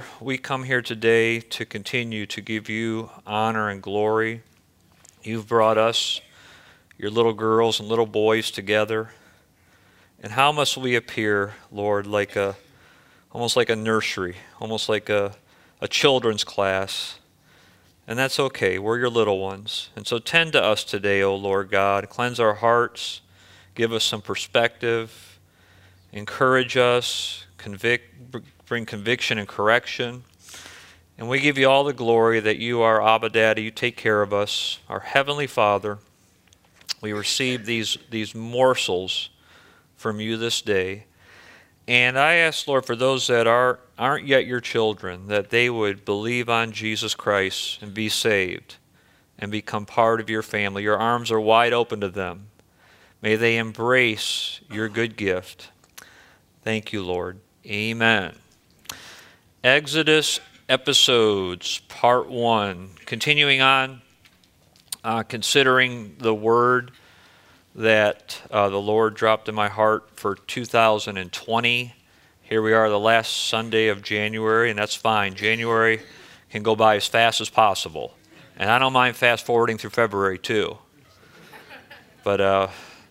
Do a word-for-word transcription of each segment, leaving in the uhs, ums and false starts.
Father, we come here today to continue to give you honor and glory. You've brought us, your little girls and little boys, together. And how must we appear, Lord, like a, almost like a nursery, almost like a, a children's class. And that's okay. We're your little ones. And so tend to us today, O Lord God. Cleanse our hearts. Give us some perspective. Encourage us. Convict, bring conviction and correction. And we give you all the glory that you are Abba Daddy. You take care of us. Our Heavenly Father, we receive these, these morsels from you this day. And I ask, Lord, for those that are, aren't yet your children, that they would believe on Jesus Christ and be saved and become part of your family. Your arms are wide open to them. May they embrace your good gift. Thank you, Lord. Amen. Exodus episodes, part one. Continuing on, uh, considering the word that uh, the Lord dropped in my heart for two thousand twenty. Here we are, the last Sunday of January, and that's fine. January can go by as fast as possible. And I don't mind fast forwarding through February too. But uh,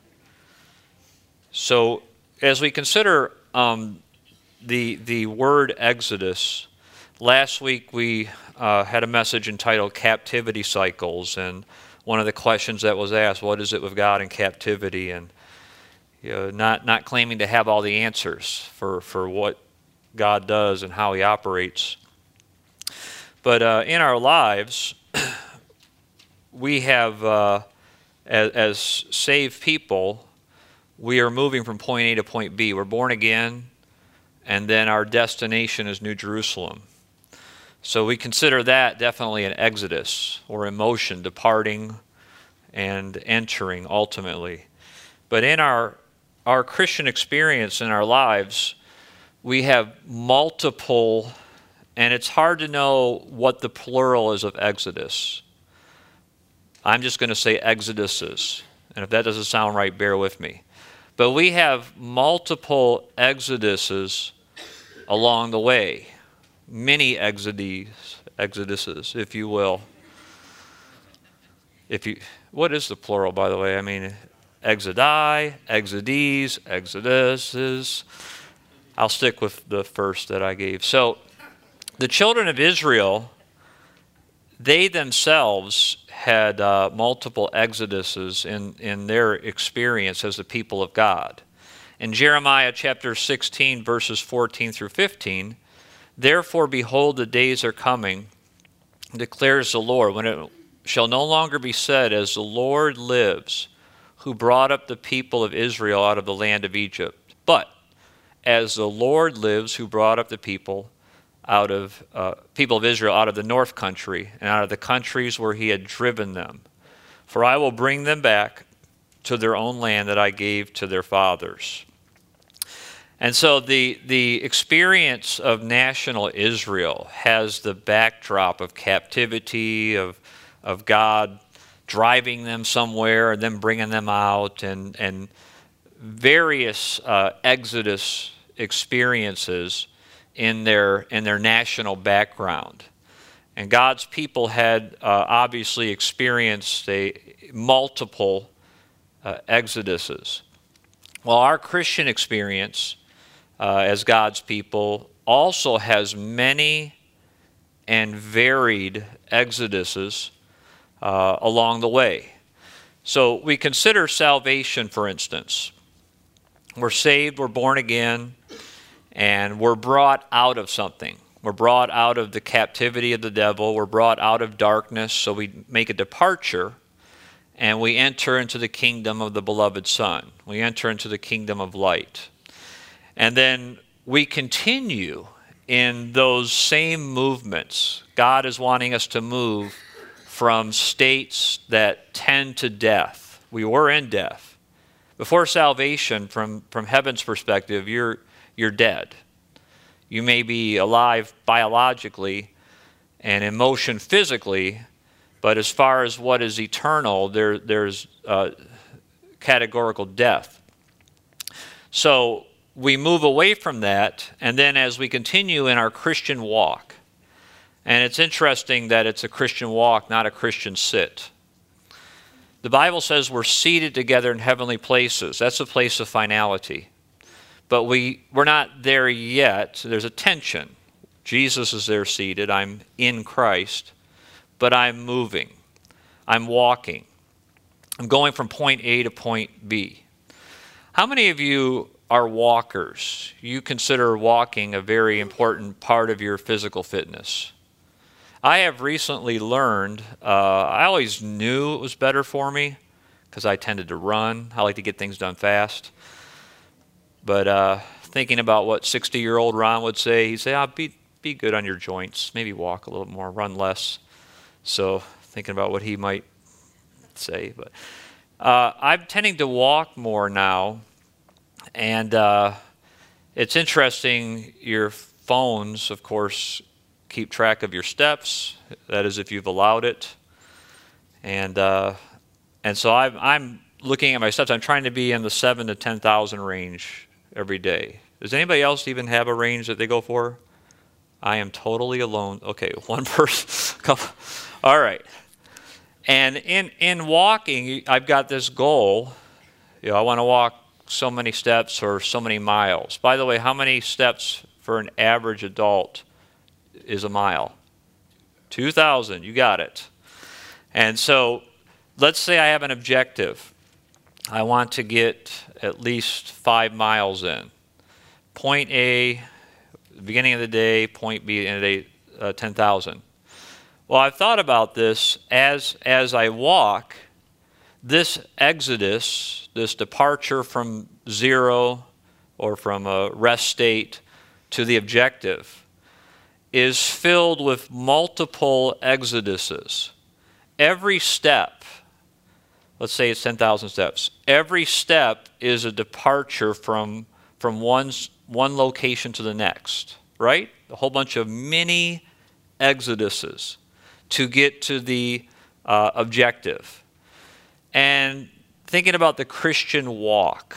so as we consider um, the, the word Exodus, last week we uh, had a message entitled Captivity Cycles, and one of the questions that was asked, what is it with God in captivity? And you know, not, not claiming to have all the answers for, for what God does and how he operates. But uh, in our lives, we have, uh, as, as saved people, we are moving from point A to point B. We're born again, and then our destination is New Jerusalem. So we consider that definitely an exodus, or in motion, departing and entering ultimately. But in our, our Christian experience in our lives, we have multiple, and it's hard to know what the plural is of exodus. I'm just going to say exoduses, and if that doesn't sound right, bear with me. But we have multiple exoduses along the way. Many exodus, exoduses, if you will. If you, what is the plural, by the way? I mean, exodi, exodes, exoduses. I'll stick with the first that I gave. So, the children of Israel, they themselves had uh, multiple exoduses in, in their experience as the people of God. In Jeremiah chapter sixteen, verses fourteen through fifteen, therefore, behold, the days are coming, declares the Lord, when it shall no longer be said, as the Lord lives, who brought up the people of Israel out of the land of Egypt, but as the Lord lives, who brought up the people out of uh, people of Israel out of the north country and out of the countries where he had driven them. For I will bring them back to their own land that I gave to their fathers. And so the, the experience of national Israel has the backdrop of captivity, of, of God driving them somewhere and then bringing them out, and, and various uh, Exodus experiences in their, in their national background. And God's people had uh, obviously experienced a, multiple uh, Exoduses. Well, our Christian experience Uh, as God's people also has many and varied exoduses uh, along the way. So we consider salvation, for instance. We're saved, we're born again, and we're brought out of something. We're brought out of the captivity of the devil. We're brought out of darkness, so we make a departure, and we enter into the kingdom of the beloved Son. We enter into the kingdom of light. And then we continue in those same movements. God is wanting us to move from states that tend to death. We were in death. Before salvation, from, from heaven's perspective, you're, you're dead. You may be alive biologically and in motion physically, but as far as what is eternal, there, there's uh, categorical death. So we move away from that, and then as we continue in our Christian walk, and it's interesting that it's a Christian walk, not a Christian sit. The Bible says we're seated together in heavenly places. That's a place of finality. But we, we're not there yet. There's a tension. Jesus is there seated. I'm in Christ. But I'm moving. I'm walking. I'm going from point A to point B. How many of you are walkers? You consider walking a very important part of your physical fitness. I have recently learned, uh, I always knew it was better for me because I tended to run. I like to get things done fast. But uh, thinking about what sixty-year-old Ron would say, he'd say, oh, be, be good on your joints. Maybe walk a little more, run less. So thinking about what he might say. But uh, I'm tending to walk more now. And uh, it's interesting, your phones, of course, keep track of your steps. That is if you've allowed it. And uh, and so I'm, I'm looking at my steps. I'm trying to be in the seven to ten thousand range every day. Does anybody else even have a range that they go for? I am totally alone. Okay, one person. Couple. All right. And in in walking, I've got this goal. You know, I want to walk so many steps or so many miles. By the way, how many steps for an average adult is a mile? two thousand. You got it. And so let's say I have an objective. I want to get at least five miles in. Point A, beginning of the day, point B, end of the day, uh, ten thousand. Well, I've thought about this as, as I walk. This exodus, this departure from zero or from a rest state to the objective, is filled with multiple exoduses. Every step, let's say it's ten thousand steps, every step is a departure from, from one's, one location to the next, right? A whole bunch of mini exoduses to get to the uh, objective. And thinking about the Christian walk,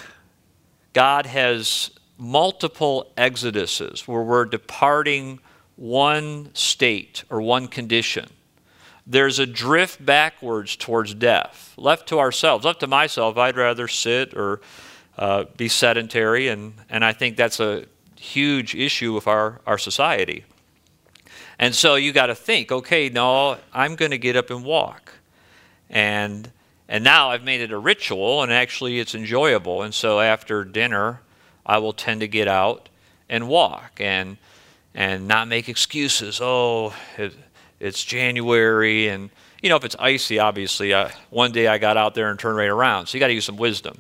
God has multiple exoduses where we're departing one state or one condition. There's a drift backwards towards death. Left to ourselves, left to myself, I'd rather sit or uh, be sedentary, and, and I think that's a huge issue with our, our society. And so you got to think, okay, no, I'm going to get up and walk. And and now I've made it a ritual, and actually it's enjoyable. And so after dinner, I will tend to get out and walk and and not make excuses. Oh, it, it's January, and you know, if it's icy, obviously, I, one day I got out there and turned right around. So you got to use some wisdom.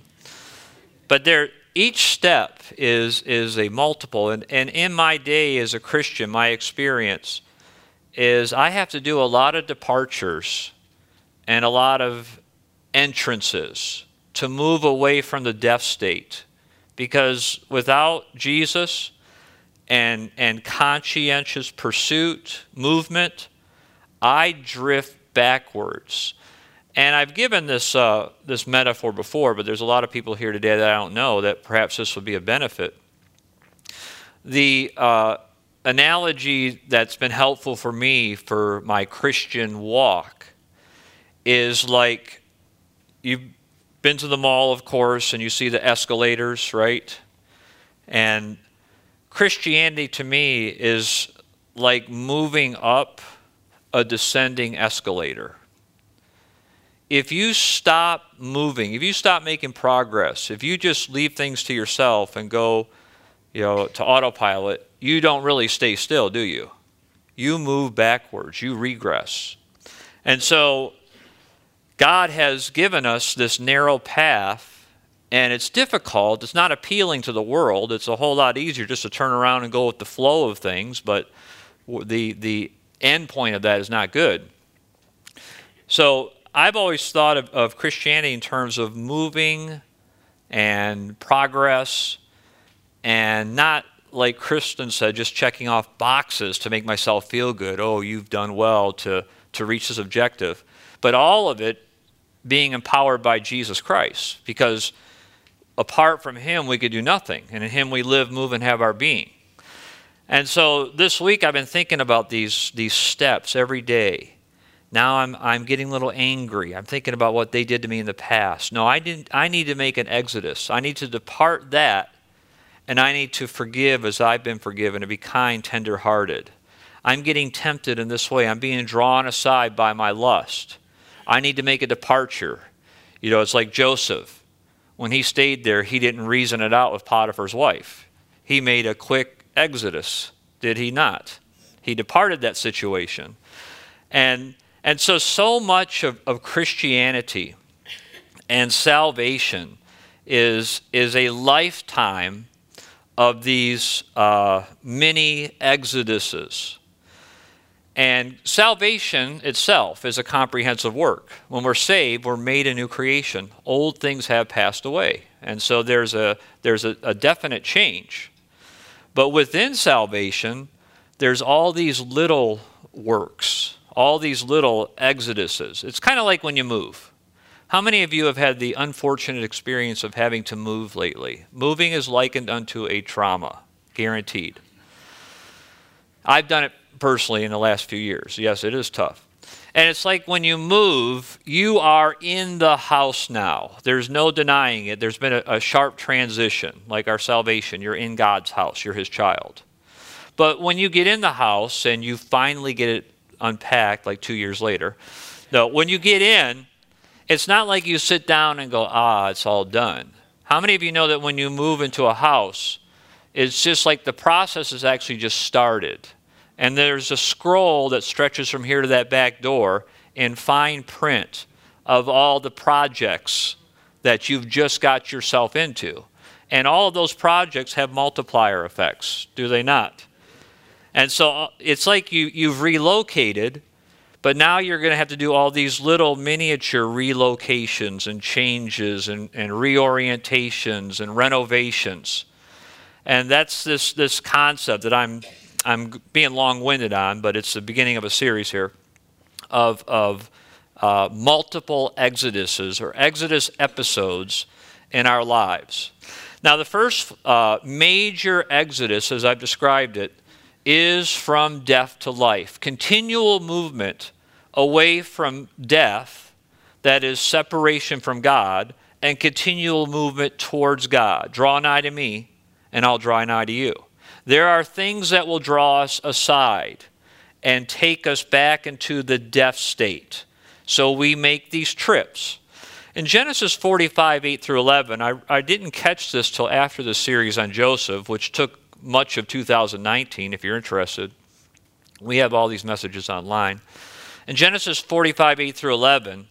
But there, each step is is a multiple, and and in my day as a Christian, my experience is I have to do a lot of departures and a lot of entrances to move away from the death state, because without Jesus and and conscientious pursuit, movement, I drift backwards. And I've given this uh, this metaphor before, but there's a lot of people here today that I don't know that perhaps this would be a benefit. The uh, analogy that's been helpful for me for my Christian walk is like, you've been to the mall, of course, and you see the escalators, right? And Christianity to me is like moving up a descending escalator. If you stop moving, if you stop making progress, if you just leave things to yourself and go, you know, to autopilot, you don't really stay still, do you? You move backwards, you regress. And so God has given us this narrow path, and it's difficult. It's not appealing to the world. It's a whole lot easier just to turn around and go with the flow of things, but the the end point of that is not good. So I've always thought of, of Christianity in terms of moving and progress, and not, like Kristen said, just checking off boxes to make myself feel good. Oh, you've done well to, to reach this objective. But all of it being empowered by Jesus Christ, because apart from him, we could do nothing. And in him we live, move, and have our being. And so this week I've been thinking about these, these steps every day. Now I'm, I'm getting a little angry. I'm thinking about what they did to me in the past. No, I didn't. I need to make an exodus. I need to depart that, and I need to forgive as I've been forgiven, to be kind, tender-hearted. I'm getting tempted in this way. I'm being drawn aside by my lust. I need to make a departure. You know, it's like Joseph. When he stayed there, he didn't reason it out with Potiphar's wife. He made a quick exodus, did he not? He departed that situation. And and so, so much of, of Christianity and salvation is, is a lifetime of these uh, mini exoduses. And salvation itself is a comprehensive work. When we're saved, we're made a new creation. Old things have passed away. And so there's a there's a, a definite change. But within salvation, there's all these little works, all these little exoduses. It's kind of like when you move. How many of you have had the unfortunate experience of having to move lately? Moving is likened unto a trauma, guaranteed. I've done it personally in the last few years. Yes, it is tough. And it's like when you move, you are in the house now. There's no denying it. There's been a, a sharp transition, like our salvation. You're in God's house. You're his child. But when you get in the house and you finally get it unpacked, like two years later, no, when you get in, it's not like you sit down and go, ah, it's all done. How many of you know that when you move into a house, it's just like the process has actually just started? And there's a scroll that stretches from here to that back door in fine print of all the projects that you've just got yourself into. And all of those projects have multiplier effects, do they not? And so it's like you, you've relocated, but now you're going to have to do all these little miniature relocations and changes and, and reorientations and renovations. And that's this, this concept that I'm I'm being long-winded on, but it's the beginning of a series here of, of uh, multiple exoduses or exodus episodes in our lives. Now, the first uh, major exodus, as I've described it, is from death to life. Continual movement away from death, that is separation from God, and continual movement towards God. Draw nigh to me, and I'll draw nigh to you. There are things that will draw us aside and take us back into the death state. So we make these trips. In Genesis forty-five, eight through eleven, I, I didn't catch this till after the series on Joseph, which took much of two thousand nineteen, if you're interested. We have all these messages online. In Genesis forty-five, eight through eleven,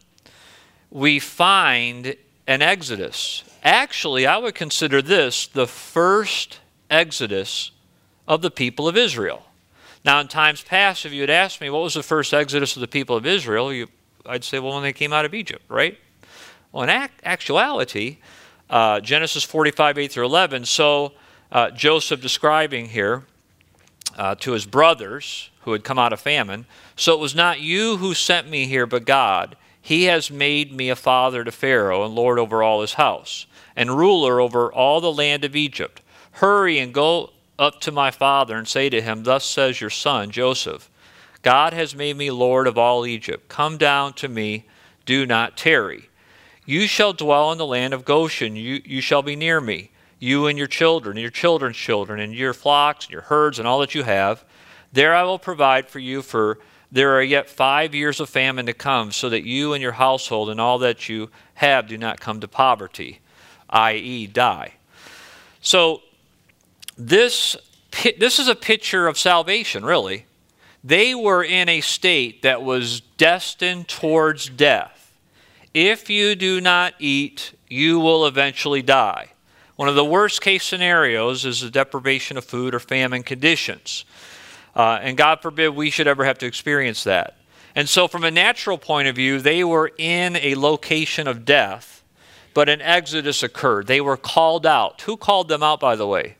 we find an exodus. Actually, I would consider this the first exodus of the people of Israel. Now, in times past, if you had asked me what was the first exodus of the people of Israel, you, I'd say, well, when they came out of Egypt, right? Well, in act, actuality, uh, Genesis forty-five, eight through eleven, so uh, Joseph describing here uh, to his brothers who had come out of famine, so it was not you who sent me here, but God. He has made me a father to Pharaoh and lord over all his house, and ruler over all the land of Egypt. Hurry and go up to my father and say to him, thus says your son, Joseph, God has made me lord of all Egypt. Come down to me, do not tarry. You shall dwell in the land of Goshen. You, you shall be near me, you and your children, and your children's children, and your flocks, and your herds, and all that you have. There I will provide for you, for there are yet five years of famine to come, so that you and your household and all that you have do not come to poverty, that is die. So, This, this is a picture of salvation, really. They were in a state that was destined towards death. If you do not eat, you will eventually die. One of the worst case scenarios is the deprivation of food or famine conditions. Uh, and God forbid we should ever have to experience that. And so from a natural point of view, they were in a location of death, but an exodus occurred. They were called out. Who called them out, by the way?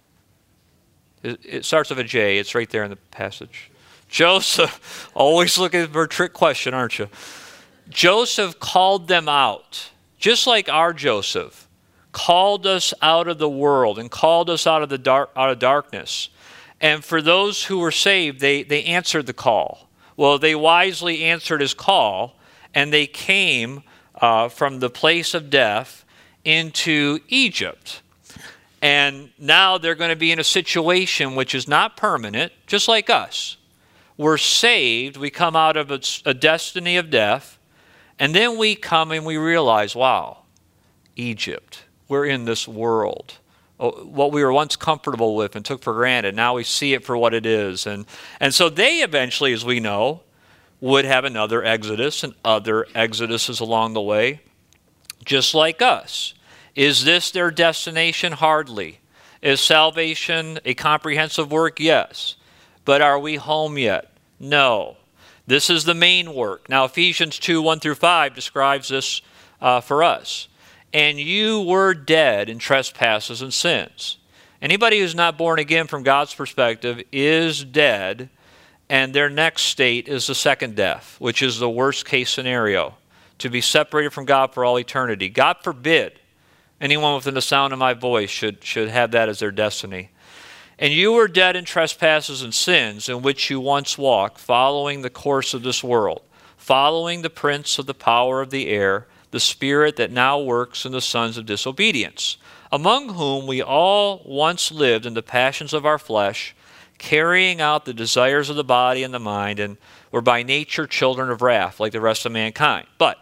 It starts with a J. It's right there in the passage. Joseph, always looking for a trick question, aren't you? Joseph called them out, just like our Joseph called us out of the world and called us out of the dark, out of darkness. And for those who were saved, they, they answered the call. Well, they wisely answered his call, and they came uh, from the place of death into Egypt. And now they're going to be in a situation which is not permanent, just like us. We're saved, we come out of a, a destiny of death, and then we come and we realize, wow, Egypt, we're in this world. What we were once comfortable with and took for granted, now we see it for what it is. And, and so they eventually, as we know, would have another exodus and other exoduses along the way, just like us. Is this their destination? Hardly. Is salvation a comprehensive work? Yes. But are we home yet? No. This is the main work. Now, Ephesians two, one through five describes this uh, for us. And you were dead in trespasses and sins. Anybody who's not born again from God's perspective is dead, and their next state is the second death, which is the worst case scenario, to be separated from God for all eternity. God forbid anyone within the sound of my voice should, should have that as their destiny. And you were dead in trespasses and sins in which you once walked, following the course of this world, following the prince of the power of the air, the spirit that now works in the sons of disobedience, among whom we all once lived in the passions of our flesh, carrying out the desires of the body and the mind, and were by nature children of wrath, like the rest of mankind. But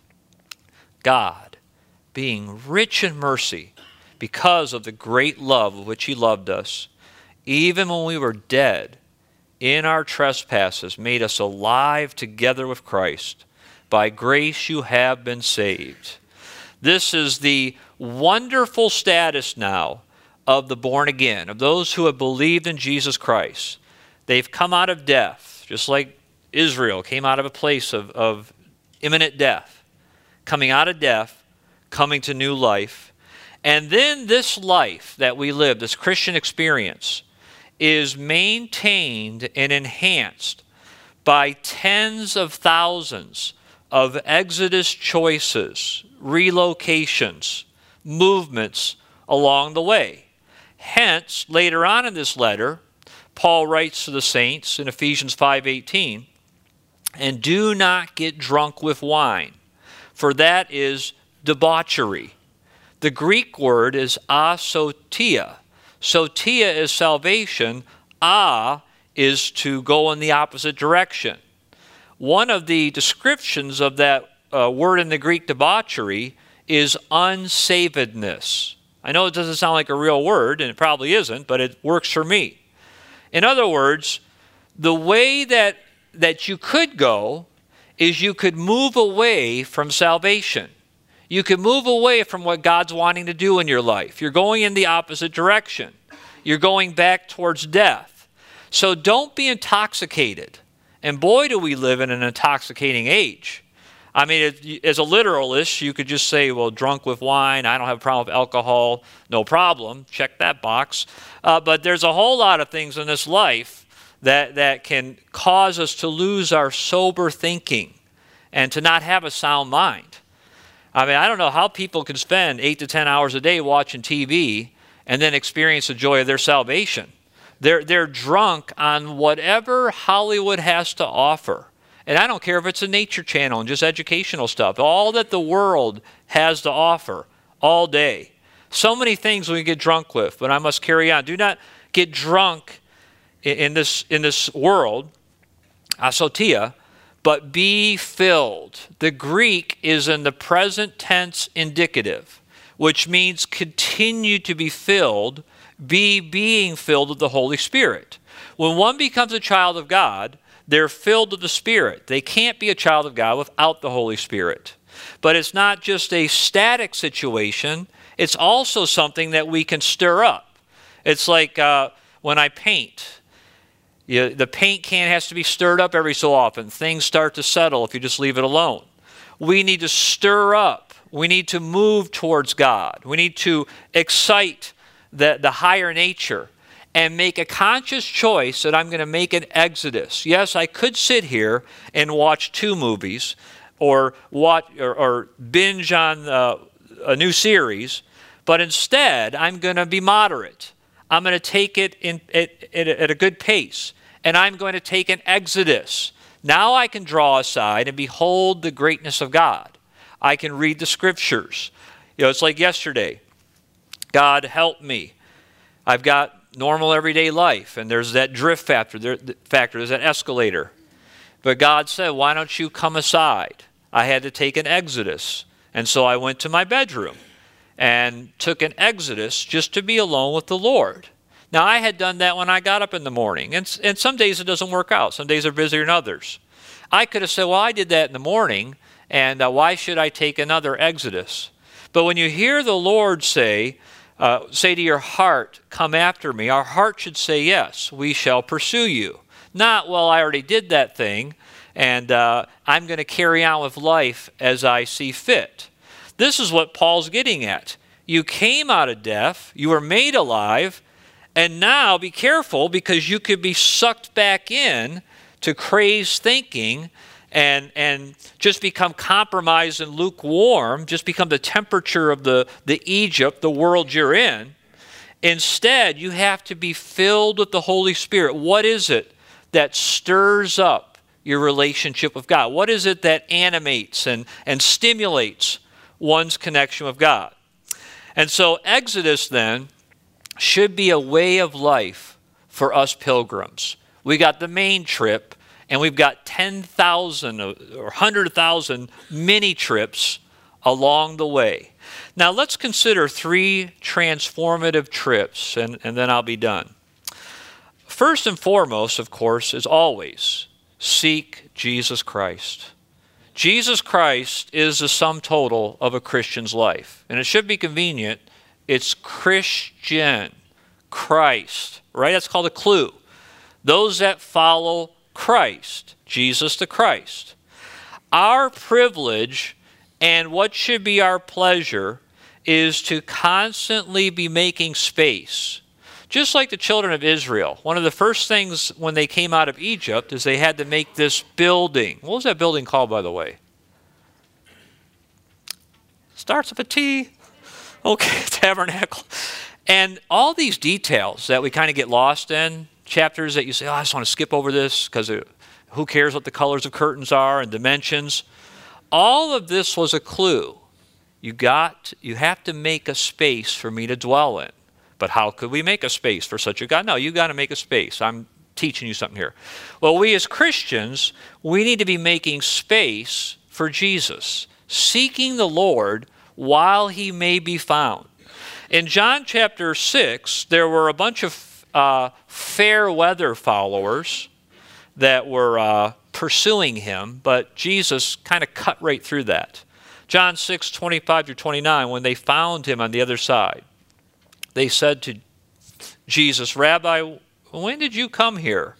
God, being rich in mercy, because of the great love with which he loved us, even when we were dead in our trespasses, made us alive together with Christ. By grace you have been saved. This is the wonderful status now of the born again, of those who have believed in Jesus Christ. They've come out of death, just like Israel came out of a place of, of imminent death. Coming out of death, coming to new life. And then this life that we live, this Christian experience, is maintained and enhanced by tens of thousands of exodus choices, relocations, movements along the way. Hence, later on in this letter, Paul writes to the saints in Ephesians five eighteen, and do not get drunk with wine, for that is debauchery. The Greek word is asotia. Sotia is salvation. A is to go in the opposite direction. One of the descriptions of that uh, word in the Greek debauchery is unsavedness. I know it doesn't sound like a real word, and it probably isn't, but it works for me. In other words, the way that, that you could go is you could move away from salvation. You could move away from what God's wanting to do in your life. You're going in the opposite direction. You're going back towards death. So don't be intoxicated. And boy, do we live in an intoxicating age. I mean, it, as a literalist, you could just say, well, drunk with wine, I don't have a problem with alcohol, no problem. Check that box. Uh, but there's a whole lot of things in this life that, that can cause us to lose our sober thinking and to not have a sound mind. I mean, I don't know how people can spend eight to ten hours a day watching T V and then experience the joy of their salvation. They're, they're drunk on whatever Hollywood has to offer. And I don't care if it's a nature channel and just educational stuff. All that the world has to offer all day. So many things we get drunk with, but I must carry on. Do not get drunk in, in, this, in this world, asotia, but be filled. The Greek is in the present tense indicative, which means continue to be filled, be being filled with the Holy Spirit. When one becomes a child of God, they're filled with the Spirit. They can't be a child of God without the Holy Spirit. But it's not just a static situation. It's also something that we can stir up. It's like uh, when I paint. You, the paint can has to be stirred up every so often. Things start to settle if you just leave it alone. We need to stir up. We need to move towards God. We need to excite the, the higher nature and make a conscious choice that I'm going to make an exodus. Yes, I could sit here and watch two movies or watch or, or binge on uh, a new series, But instead, I'm going to be moderate. I'm going to take it in, at, at, at a good pace. And I'm going to take an exodus. Now I can draw aside and behold the greatness of God. I can read the scriptures. You know, it's like yesterday. God help me. I've got normal everyday life, and there's that drift factor, there, factor, there's that escalator. But God said, why don't you come aside? I had to take an exodus. And so I went to my bedroom and took an exodus just to be alone with the Lord. Now, I had done that when I got up in the morning. And, and some days it doesn't work out. Some days are busier than others. I could have said, well, I did that in the morning, and uh, why should I take another exodus? But when you hear the Lord say, uh, say to your heart, come after me, our heart should say, yes, we shall pursue you. Not, well, I already did that thing, and uh, I'm going to carry on with life as I see fit. This is what Paul's getting at. You came out of death, you were made alive, and now be careful because you could be sucked back in to crazed thinking and, and just become compromised and lukewarm, just become the temperature of the, the Egypt, the world you're in. Instead, you have to be filled with the Holy Spirit. What is it that stirs up your relationship with God? What is it that animates and, and stimulates one's connection with God? And so Exodus then should be a way of life for us pilgrims. We got the main trip, and we've got ten thousand or one hundred thousand mini trips along the way. Now let's consider three transformative trips, and, and then I'll be done. First and foremost, of course, is always seek Jesus Christ. Jesus Christ is the sum total of a Christian's life. And it should be convenient. It's Christian, Christ, right? That's called a clue. Those that follow Christ, Jesus the Christ. Our privilege and what should be our pleasure is to constantly be making space. Just like the children of Israel, one of the first things when they came out of Egypt is they had to make this building. What was that building called, by the way? Starts with a T. Okay, tabernacle. And all these details that we kind of get lost in, chapters that you say, oh, I just want to skip over this because who cares what the colors of curtains are and dimensions. All of this was a clue. You got, you have to make a space for me to dwell in. But how could we make a space for such a God? No, you got to make a space. I'm teaching you something here. Well, we as Christians, we need to be making space for Jesus, seeking the Lord while he may be found. In John chapter six, there were a bunch of uh, fair weather followers that were uh, pursuing him, but Jesus kind of cut right through that. John six, twenty-five through twenty-nine, when they found him on the other side, they said to Jesus, Rabbi, when did you come here?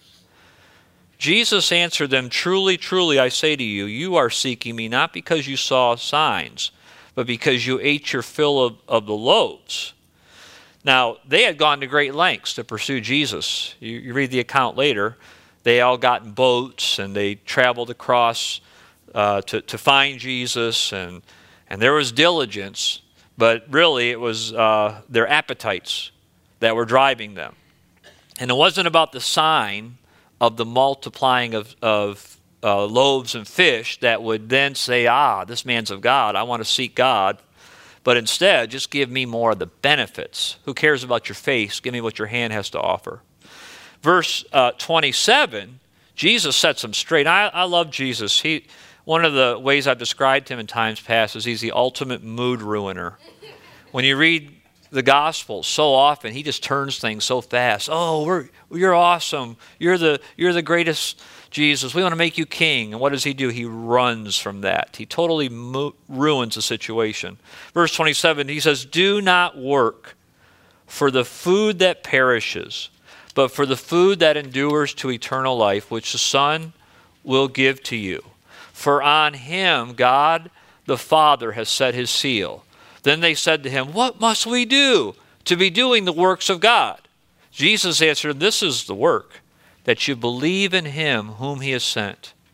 Jesus answered them, truly, truly, I say to you, you are seeking me not because you saw signs, but because you ate your fill of, of the loaves. Now, they had gone to great lengths to pursue Jesus. You, you read the account later. They all got in boats, and they traveled across uh, to, to find Jesus, and, and there was diligence. But really, it was uh, their appetites that were driving them. And it wasn't about the sign of the multiplying of, of uh, loaves and fish that would then say, ah, this man's of God. I want to seek God. But instead, just give me more of the benefits. Who cares about your face? Give me what your hand has to offer. Verse uh, twenty-seven, Jesus sets them straight. I, I love Jesus. He... One of the ways I've described him in times past is he's the ultimate mood ruiner. When you read the Gospels, so often he just turns things so fast. Oh, we're, you're awesome. You're the, you're the greatest, Jesus. We want to make you king. And what does he do? He runs from that. He totally mo- ruins the situation. Verse twenty-seven, he says, do not work for the food that perishes, but for the food that endures to eternal life, which the Son will give to you. For on him God the Father has set his seal. Then they said to him, what must we do to be doing the works of God? Jesus answered, this is the work, that you believe in him whom he has sent.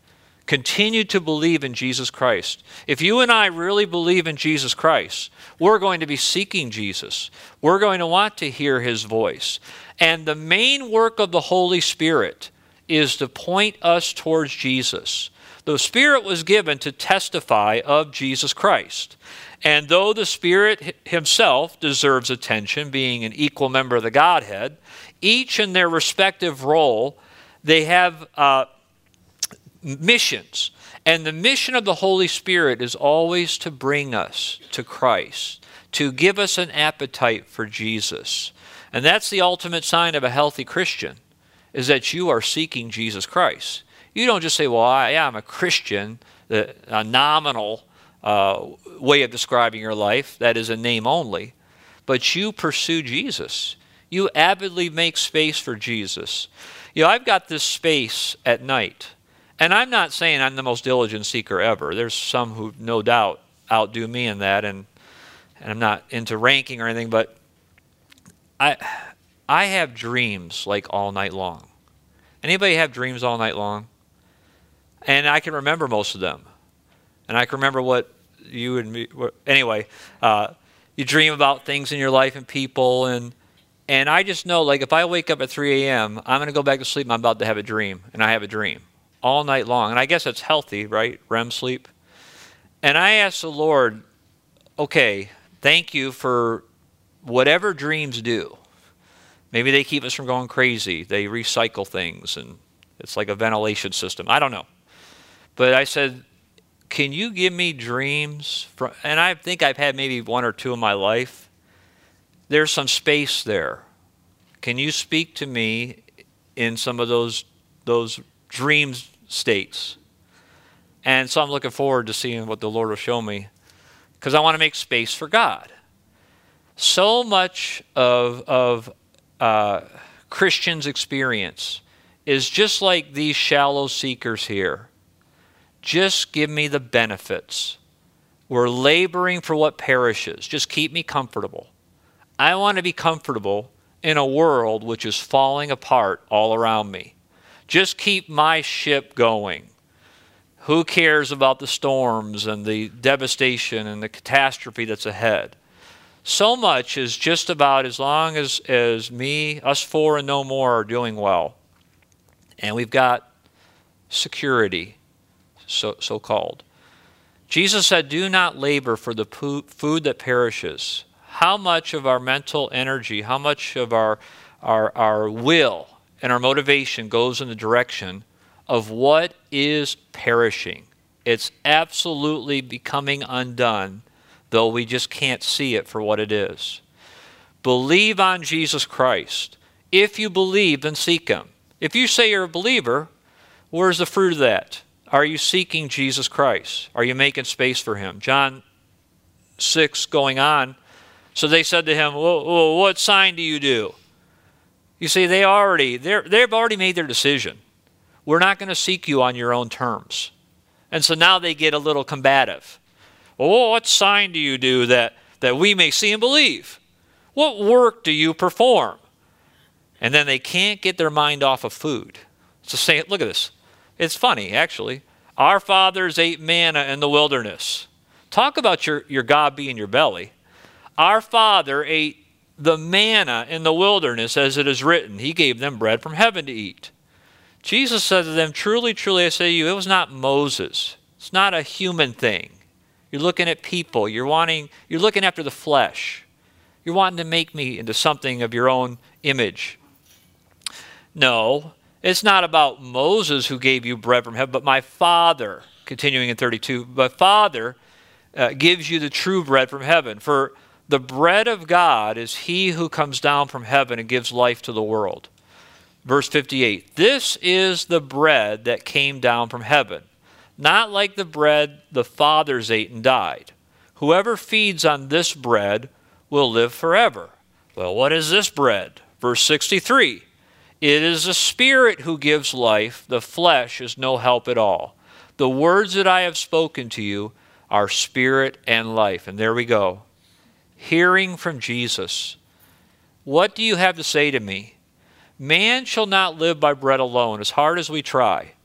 Continue to believe in Jesus Christ. If you and I really believe in Jesus Christ, we're going to be seeking Jesus. We're going to want to hear his voice. And the main work of the Holy Spirit is to point us towards Jesus. The Spirit was given to testify of Jesus Christ. And though the Spirit himself deserves attention, being an equal member of the Godhead, each in their respective role, they have uh, missions. And the mission of the Holy Spirit is always to bring us to Christ, to give us an appetite for Jesus. And that's the ultimate sign of a healthy Christian, is that you are seeking Jesus Christ. You don't just say, well, I am a Christian, a nominal uh, way of describing your life, that is a name only, but you pursue Jesus. You avidly make space for Jesus. You know, I've got this space at night, and I'm not saying I'm the most diligent seeker ever. There's some who no doubt outdo me in that, and, and I'm not into ranking or anything, but I I have dreams like all night long. Anybody have dreams all night long? And I can remember most of them. And I can remember what you and me, anyway, uh, you dream about things in your life and people, and and I just know, like, if I wake up at three a.m., I'm going to go back to sleep and I'm about to have a dream, and I have a dream all night long. And I guess it's healthy, right? R E M sleep. And I ask the Lord, okay, thank you for whatever dreams do. Maybe they keep us from going crazy. They recycle things, and it's like a ventilation system. I don't know. But I said, can you give me dreams? From, and I think I've had maybe one or two in my life. There's some space there. Can you speak to me in some of those those dream states? And so I'm looking forward to seeing what the Lord will show me, because I want to make space for God. So much of of uh, Christians' experience is just like these shallow seekers here. Just give me the benefits. We're laboring for what perishes. Just keep me comfortable. I want to be comfortable in a world which is falling apart all around me. Just keep my ship going. Who cares about the storms and the devastation and the catastrophe that's ahead? So much is just about as long as, as me, us four and no more are doing well. And we've got security, so, so-called. Jesus said, do not labor for the food that perishes. How much of our mental energy, how much of our, our, our will and our motivation goes in the direction of what is perishing? It's absolutely becoming undone, though we just can't see it for what it is. Believe on Jesus Christ. If you believe, then seek him. If you say you're a believer, where's the fruit of that? Are you seeking Jesus Christ? Are you making space for him? John six going on. So they said to him, well, well, what sign do you do? You see, they already, they're, they've already made their decision. We're not going to seek you on your own terms. And so now they get a little combative. Well, what sign do you do that, that we may see and believe? What work do you perform? And then they can't get their mind off of food. So say, look at this. It's funny, actually. Our fathers ate manna in the wilderness. Talk about your, your God being your belly. Our father ate the manna in the wilderness, as it is written. He gave them bread from heaven to eat. Jesus said to them, truly, truly, I say to you, it was not Moses. It's not a human thing. You're looking at people. You're wanting, you're looking after the flesh. You're wanting to make me into something of your own image. No, it's not about Moses who gave you bread from heaven, but my Father, continuing in thirty-two, my Father uh, gives you the true bread from heaven. For the bread of God is he who comes down from heaven and gives life to the world. Verse fifty-eight, this is the bread that came down from heaven, not like the bread the fathers ate and died. Whoever feeds on this bread will live forever. Well, what is this bread? Verse sixty-three, it is the Spirit who gives life. The flesh is no help at all. The words that I have spoken to you are spirit and life. And there we go. Hearing from Jesus. What do you have to say to me? Man shall not live by bread alone, as hard as we try.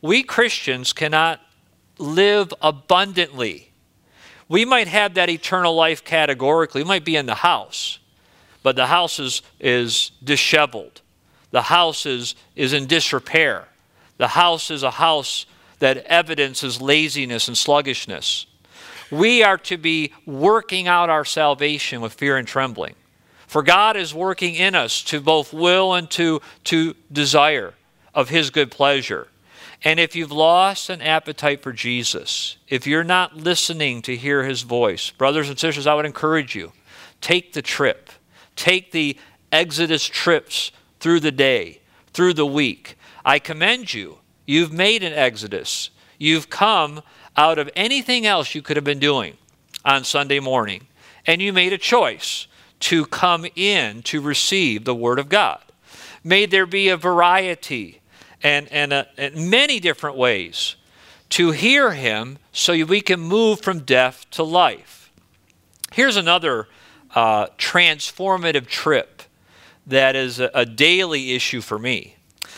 we Christians cannot live abundantly. We might have that eternal life categorically. We might be in the house, but the house is, is disheveled. The house is, is in disrepair. The house is a house that evidences laziness and sluggishness. We are to be working out our salvation with fear and trembling. For God is working in us to both will and to, to desire of his good pleasure. And if you've lost an appetite for Jesus, if you're not listening to hear his voice, brothers and sisters, I would encourage you, take the trip. Take the Exodus trips through the day, through the week. I commend you. You've made an Exodus. You've come out of anything else you could have been doing on Sunday morning. And you made a choice to come in to receive the Word of God. May there be a variety and, and, a, and many different ways to hear him so we can move from death to life. Here's another uh, transformative trip that is a, a daily issue for me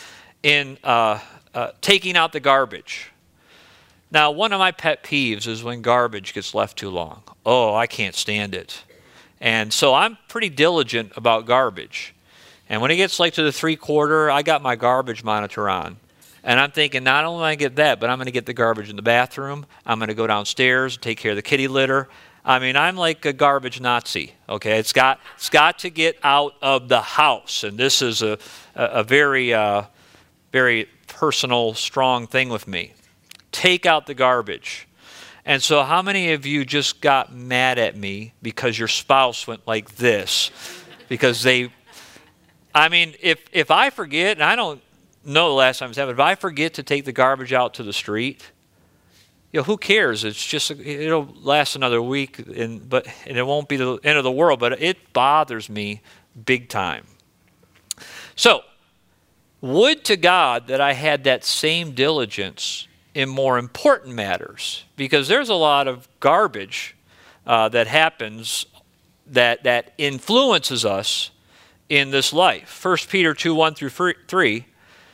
in uh, uh, taking out the garbage. Now, one of my pet peeves is when garbage gets left too long. Oh, I can't stand it. And so I'm pretty diligent about garbage. And when it gets like to the three quarter, I got my garbage monitor on. And I'm thinking, not only am I going to get that, but I'm going to get the garbage in the bathroom. I'm going to go downstairs and take care of the kitty litter. I mean, I'm like a garbage Nazi, okay? It's got it's got to get out of the house. And this is a, a, a very, uh, very personal, strong thing with me. Take out the garbage. And so how many of you just got mad at me because your spouse went like this? Because they, I mean, if, if I forget, and I don't know the last time it's happened, if I forget to take the garbage out to the street, you know, who cares? It's just, it'll last another week, and, but, and it won't be the end of the world, but it bothers me big time. So, would to God that I had that same diligence in more important matters, because there's a lot of garbage uh, that happens that that influences us in this life. First Peter two, one through three,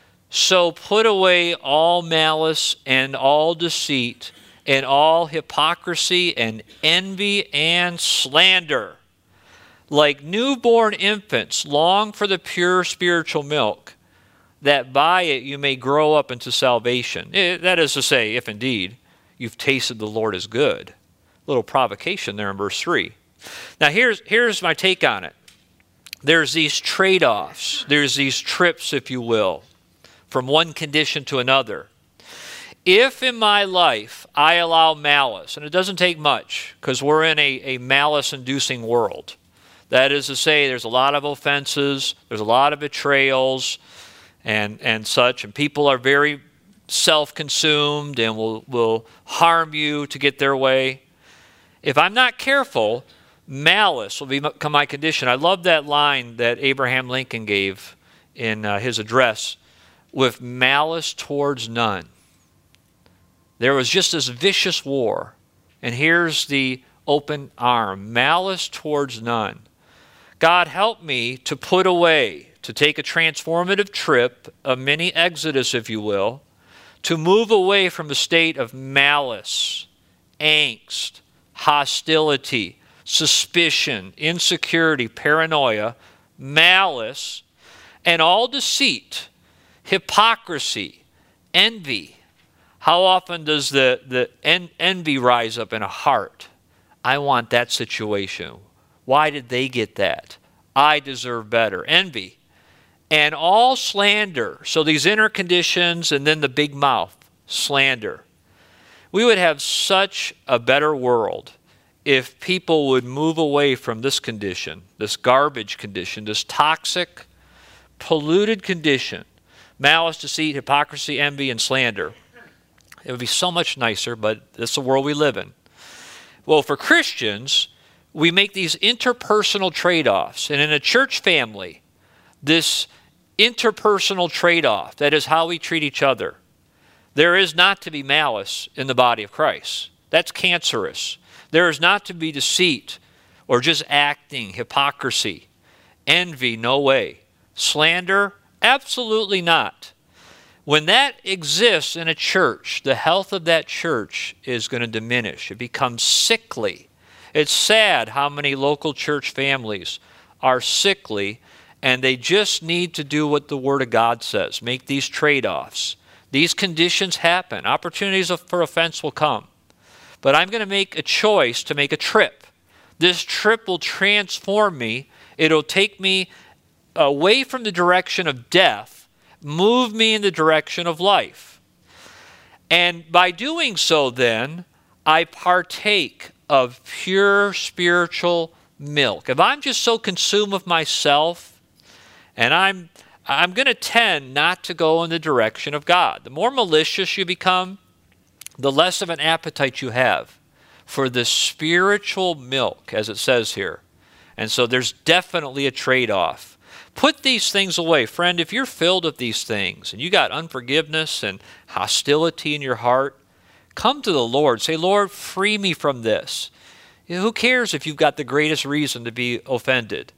so put away all malice and all deceit and all hypocrisy and envy and slander. Like newborn infants, long for the pure spiritual milk, that by it you may grow up into salvation. That is to say, if indeed you've tasted the Lord is good. A little provocation there in verse three. Now here's, here's my take on it. There's these trade-offs. There's these trips, if you will, from one condition to another. If in my life I allow malice, and it doesn't take much because we're in a, a malice-inducing world. That is to say, there's a lot of offenses, there's a lot of betrayals, and and such, and people are very self-consumed and will, will harm you to get their way. If I'm not careful, malice will become my condition. I love that line that Abraham Lincoln gave in uh, his address, with malice towards none. There was just this vicious war, and here's the open arm, malice towards none. God, help me to put away, to take a transformative trip, a mini exodus, if you will, to move away from the state of malice, angst, hostility, suspicion, insecurity, paranoia, malice, and all deceit, hypocrisy, envy. How often does the, the en- envy rise up in a heart? I want that situation. Why did they get that? I deserve better. Envy. And all slander. So these inner conditions and then the big mouth, slander. We would have such a better world if people would move away from this condition, this garbage condition, this toxic, polluted condition, malice, deceit, hypocrisy, envy, and slander. It would be so much nicer, but that's the world we live in. Well, for Christians, we make these interpersonal trade-offs. And in a church family, this interpersonal trade-off, that is how we treat each other. There is not to be malice in the body of Christ. That's cancerous. There is not to be deceit or just acting, hypocrisy. Envy, no way. Slander, absolutely not. When that exists in a church, the health of that church is going to diminish. It becomes sickly. It's sad how many local church families are sickly, and they just need to do what the Word of God says, make these trade-offs. These conditions happen. Opportunities for offense will come. But I'm going to make a choice to make a trip. This trip will transform me. It'll take me away from the direction of death, move me in the direction of life. And by doing so then, I partake of pure spiritual milk. If I'm just so consumed with myself, and I'm I'm going to tend not to go in the direction of God. The more malicious you become, the less of an appetite you have for the spiritual milk, as it says here. And so there's definitely a trade-off. Put these things away. Friend, if you're filled with these things, and you got unforgiveness and hostility in your heart, come to the Lord. Say, Lord, free me from this. You know, who cares if you've got the greatest reason to be offended?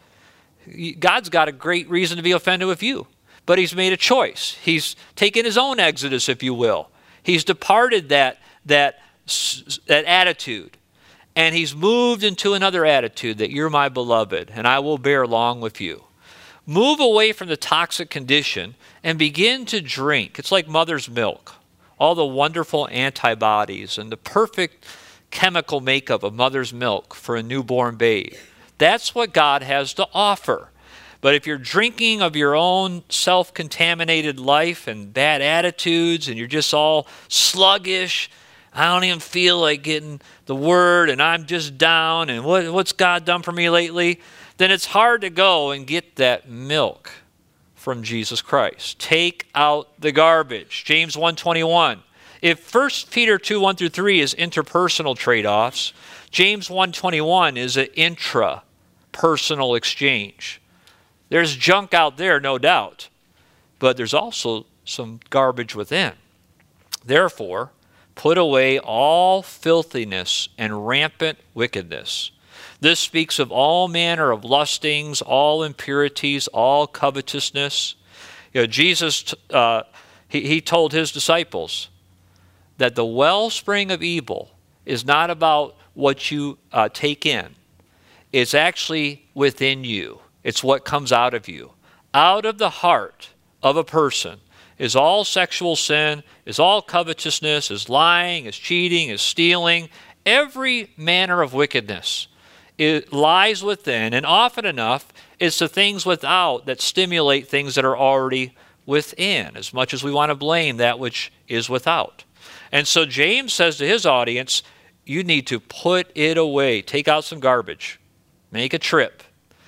God's got a great reason to be offended with you. But he's made a choice. He's taken his own exodus, if you will. He's departed that, that, that attitude. And he's moved into another attitude that you're my beloved, and I will bear along with you. Move away from the toxic condition and begin to drink. It's like mother's milk. All the wonderful antibodies and the perfect chemical makeup of mother's milk for a newborn babe. That's what God has to offer. But if you're drinking of your own self-contaminated life and bad attitudes, and you're just all sluggish, I don't even feel like getting the word, and I'm just down, and what, what's God done for me lately? Then it's hard to go and get that milk from Jesus Christ. Take out the garbage. James one twenty-one. If First Peter two, one through three is interpersonal trade-offs, James one twenty-one is an intra-personal exchange. There's junk out there, no doubt, but there's also some garbage within. Therefore, put away all filthiness and rampant wickedness. This speaks of all manner of lustings, all impurities, all covetousness. You know, Jesus, uh, he, he told his disciples that the wellspring of evil is not about what you uh, take in. It's actually within you. It's what comes out of you. Out of the heart of a person is all sexual sin, is all covetousness, is lying, is cheating, is stealing. Every manner of wickedness, it lies within, and often enough, it's the things without that stimulate things that are already within, as much as we want to blame that which is without. And so James says to his audience, you need to put it away. Take out some garbage. Make a trip.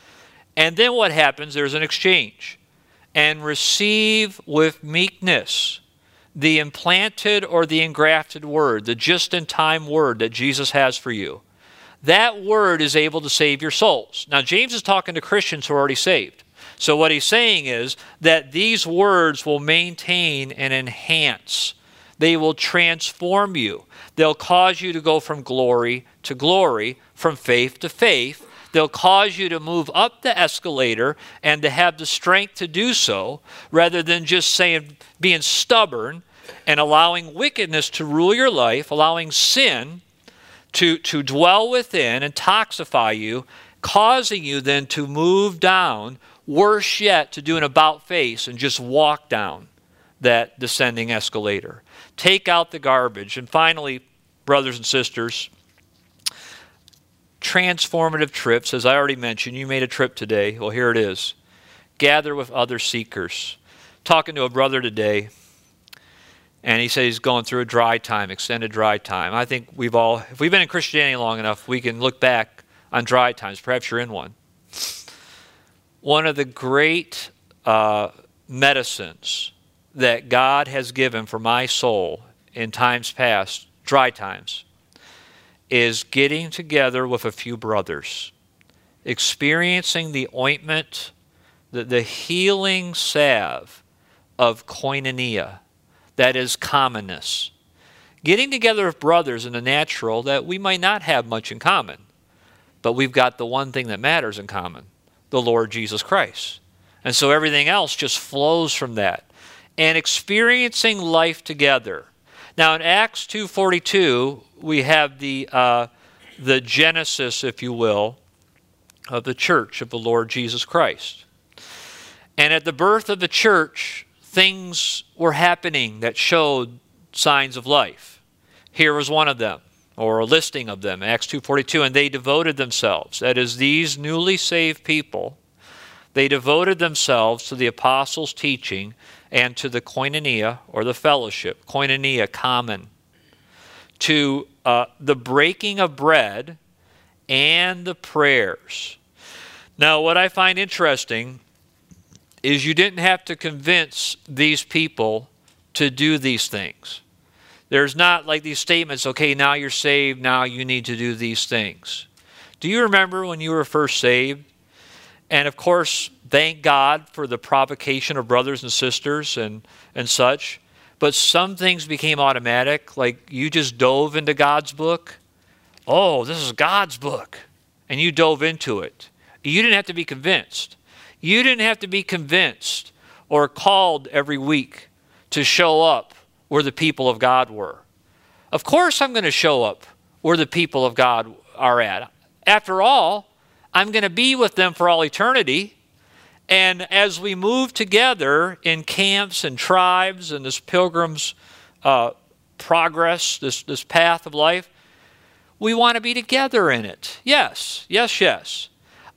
And then what happens? There's an exchange. And receive with meekness the implanted or the engrafted word, the just-in-time word that Jesus has for you. That word is able to save your souls. Now, James is talking to Christians who are already saved. So what he's saying is that these words will maintain and enhance. They will transform you. They'll cause you to go from glory to glory, from faith to faith. They'll cause you to move up the escalator and to have the strength to do so, rather than just saying, being stubborn and allowing wickedness to rule your life, allowing sin to, to dwell within and toxify you, causing you then to move down, worse yet, to do an about face and just walk down that descending escalator. Take out the garbage. And finally, brothers and sisters, transformative trips. As I already mentioned, you made a trip today. Well, here it is. Gather with other seekers. Talking to a brother today, and he said he's going through a dry time, extended dry time. I think we've all, if we've been in Christianity long enough, we can look back on dry times. Perhaps you're in one. One of the great uh, medicines that God has given for my soul in times past, dry times, is getting together with a few brothers, experiencing the ointment, the, the healing salve of koinonia, that is commonness. Getting together with brothers in the natural that we might not have much in common, but we've got the one thing that matters in common, the Lord Jesus Christ. And so everything else just flows from that. and experiencing life together. Now in Acts two forty-two, we have the, uh, the genesis, if you will, of the church of the Lord Jesus Christ. And at the birth of the church, things were happening that showed signs of life. Here was one of them, or a listing of them, Acts two forty-two, and they devoted themselves. That is, these newly saved people, they devoted themselves to the apostles' teaching and to the koinonia, or the fellowship, koinonia, common, to uh, the breaking of bread and the prayers. Now, what I find interesting is you didn't have to convince these people to do these things. There's not like these statements, okay, now you're saved, now you need to do these things. Do you remember when you were first saved? And of course, thank God for the provocation of brothers and sisters and, and such. But some things became automatic, like you just dove into God's book. Oh, this is God's book. And you dove into it. You didn't have to be convinced. You didn't have to be convinced or called every week to show up where the people of God were. Of course I'm going to show up where the people of God are at. After all, I'm going to be with them for all eternity. And as we move together in camps and tribes and this pilgrim's uh, progress, this, this path of life, we want to be together in it. Yes, yes, yes.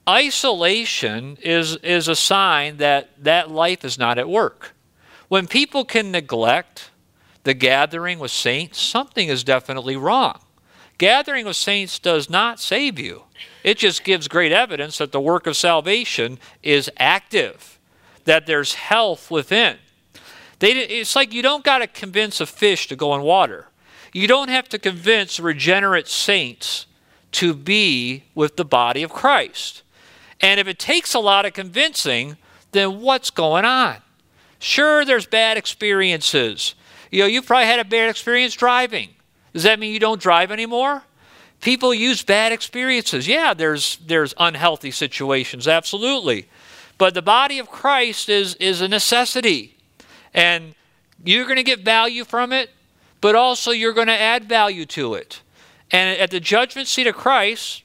Isolation is, is a sign that that life is not at work. When people can neglect the gathering with saints, something is definitely wrong. Gathering with saints does not save you. It just gives great evidence that the work of salvation is active, that there's health within. They, it's like you don't got to convince a fish to go in water. You don't have to convince regenerate saints to be with the body of Christ. And if it takes a lot of convincing, then what's going on? Sure, there's bad experiences. You know, you probably had a bad experience driving. Does that mean you don't drive anymore? People use bad experiences. Yeah, there's there's unhealthy situations, absolutely. But the body of Christ is, is a necessity. And you're going to get value from it, but also you're going to add value to it. And at the judgment seat of Christ,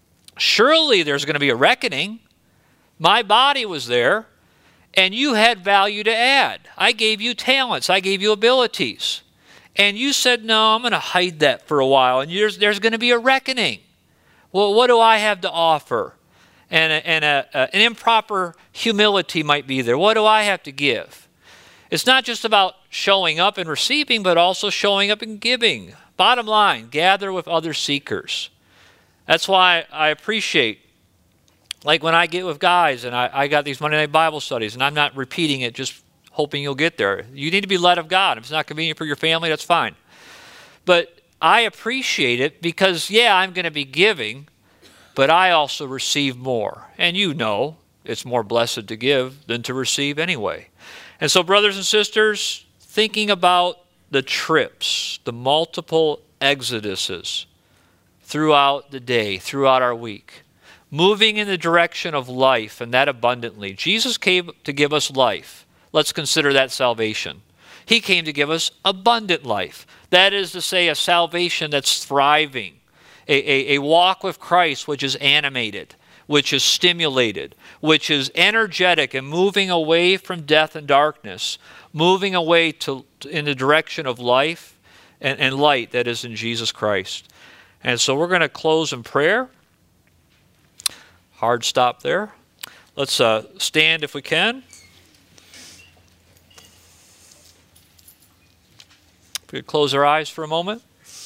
surely there's going to be a reckoning. My body was there, and you had value to add. I gave you talents. I gave you abilities. And you said, no, I'm going to hide that for a while, and there's, there's going to be a reckoning. Well, what do I have to offer? And, a, and a, a, an improper humility might be there. What do I have to give? It's not just about showing up and receiving, but also showing up and giving. Bottom line, gather with other seekers. That's why I appreciate, like when I get with guys and I, I got these Monday night Bible studies, and I'm not repeating it just hoping you'll get there. You need to be led of God. If it's not convenient for your family, that's fine. But I appreciate it because, yeah, I'm going to be giving, but I also receive more. And you know it's more blessed to give than to receive anyway. And so, brothers and sisters, thinking about the trips, the multiple exoduses throughout the day, throughout our week, moving in the direction of life, and that abundantly. Jesus came to give us life. Let's consider that salvation. He came to give us abundant life. That is to say, a salvation that's thriving, a, a, a walk with Christ which is animated, which is stimulated, which is energetic and moving away from death and darkness, moving away to, in the direction of life and, and light that is in Jesus Christ. And so we're going to close in prayer. Hard stop there. Let's uh, stand if we can. If we could close our eyes for a moment.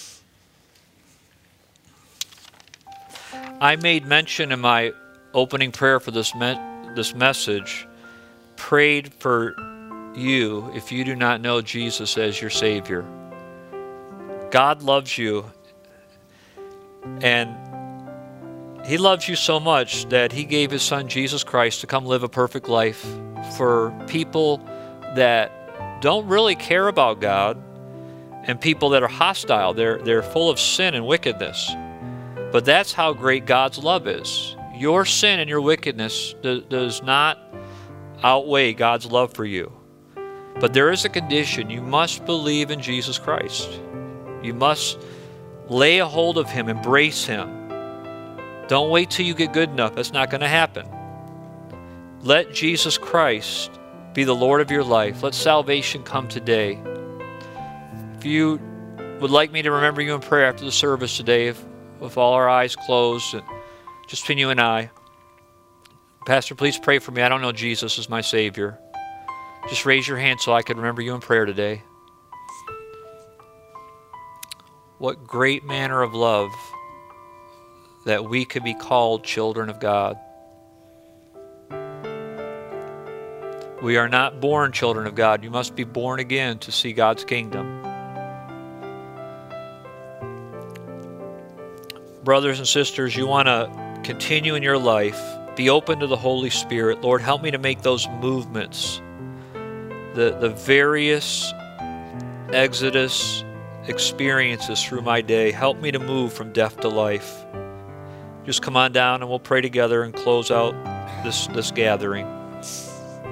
I made mention in my opening prayer for this me- this message, prayed for you if you do not know Jesus as your Savior. God loves you, and He loves you so much that He gave His Son Jesus Christ to come live a perfect life for people that don't really care about God and people that are hostile. They're, they're full of sin and wickedness. But that's how great God's love is. Your sin and your wickedness do, does not outweigh God's love for you. But there is a condition. You must believe in Jesus Christ. You must lay a hold of him, embrace him. Don't wait till you get good enough. That's not going to happen. Let Jesus Christ be the Lord of your life. Let salvation come today. If you would like me to remember you in prayer after the service today, if, with all our eyes closed, and just between you and I, Pastor, please pray for me. I don't know Jesus as my Savior. Just raise your hand so I can remember you in prayer today. What great manner of love that we could be called children of God. We are not born children of God. You must be born again to see God's kingdom. Brothers and sisters, you want to continue in your life. Be open to the Holy Spirit. Lord, help me to make those movements. The, the various Exodus experiences through my day. Help me to move from death to life. Just come on down and we'll pray together and close out this, this gathering.